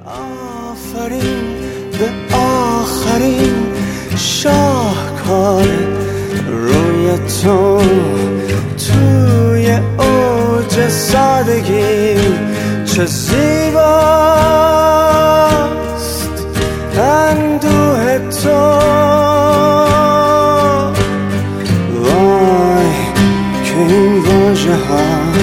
آفرین به آخرین شاهکار روی تو توی اوج سادگی چه زیباست اندوه تو وای که این واژه ها